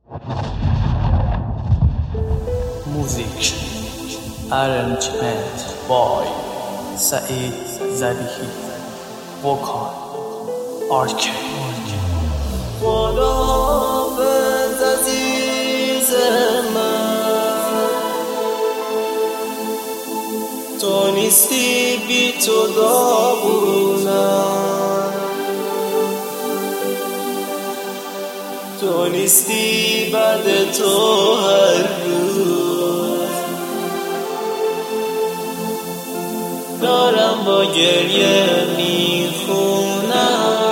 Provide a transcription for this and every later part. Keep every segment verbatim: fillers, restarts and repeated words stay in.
موزیک ارنجمنت بای سعید ذبیحی، وکال آرکی. خداحافظ عزیز من، تو نیستی بی تو داغونم، تو نیستی بعد تو هر روز دارم با گریه میخونم.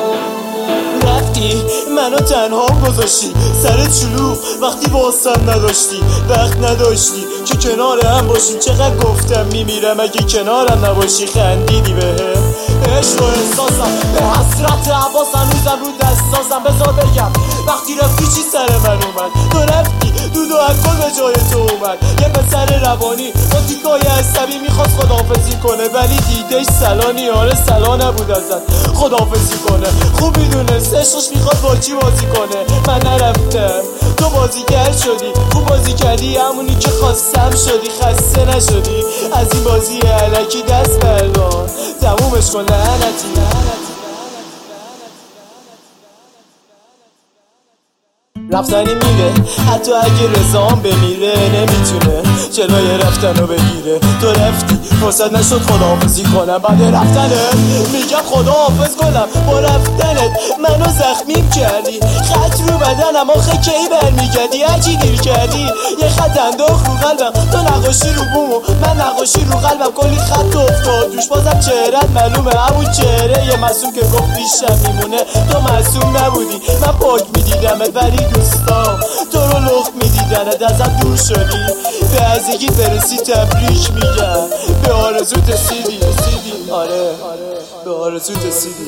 رفتی منو تنها گذاشتی سر چلو وقتی واسم نداشتی، وقت نداشتی که کنار هم باشیم. چقدر گفتم میمیرم اگه کنارم نباشی. خندیدی بهم، عشق و احساسم به حسرت عباس هنوزم رو دستاسم. بذار بگم وقتی رفتی چی سر من اومد؟ تو رفتی دود و الکل به جای تو اومد. یه پسر روانی با تیکای عصبی میخواست خداحافظی کنه، ولی دیدش سلانی آره سلا نبود ازت خداحافظی کنه. خوب میدونست عشقش میخواد با چی بازی کنه. من نرفتم، تو بازیگر شدی، خوب بازی کردی، همونی که خواستم شدی. خسته نشدی از این بازی الکی دست بردار، تمومش کن لعنتی. رفتنی میره حتی اگه رضام بمیره، نمیتونه جلوی رفتنو بگیره. تو رفتی فرصت نشد خداحافظی کنم، بعد رفتنت میگم خداحافظ کنم. با رفتنت منو زخمیم کردی، خط رو بدنم آخه کی برمیگردی؟ هرچی دیر کردی یه خط انداخت رو قلبم، تو نقاشی رو بومو من نقاشی رو قلبم. کلی خط افتاد دوش بازم چهرت معلومه، همون چهره یه معصوم که گفت پیشم میمونه. تو معصوم نبودی من پاک میدیدمت، ولی دوستام تو رو لخت میدیدنت ازم دور شدی. به عزیگی برسی تبریک میگم، به آرزو رسیدی. آره به آرزو رسیدی.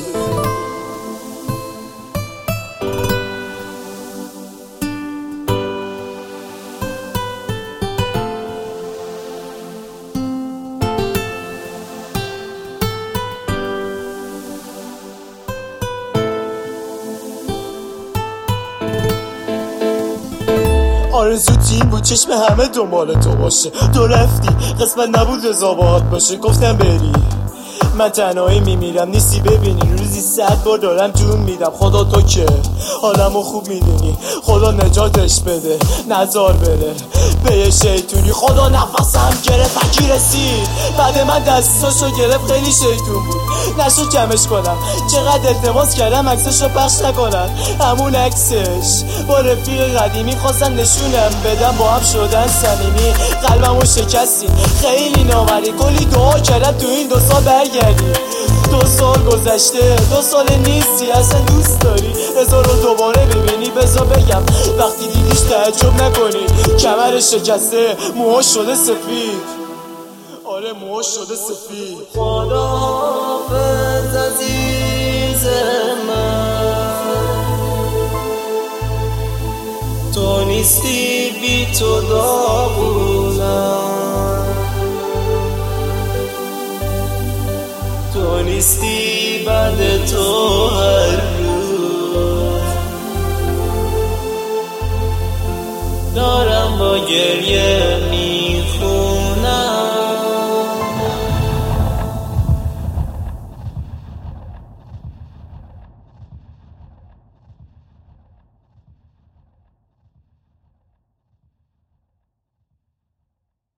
آرزو تیم بود چشم همه دنبال تو باشه، تو رفتی قسمت نبود رضا باهات باشه. گفتم بری من تنهایی میمیرم، نیستی ببینی روزی صد بار دارم جون میدم. خدا تو که حالمو خوب میدونی، خدا نجاتش بده نزار بره به یه شیطونی. خدا نفسم گرفت وکی رسید بعد من دستاشو گرفت، خیلی شیطون بود نشو کمش کنم. چقدر التماس کردم عکسشو پخش نکنن، همون عکسش با رفیق قدیمی خواستن نشونم بدم، با هم شدن صمیمی. قلبمو شکستی خیلی نامری، کلی دعا کردم تو این دو سال برگردی. دو سال گذشته دو سال نیستی اصلا دوست داری رضا رو دوباره ببینی؟ بذار بگم وقتی دیدیش تعجب نکنی، کمر شکسته موهاش شده سفید. آره موهاش شده سفید. خداحافظ عزیز من، تو نیستی بی تو داغونم، تو نیستی بعد تو هر روز دارم با گریه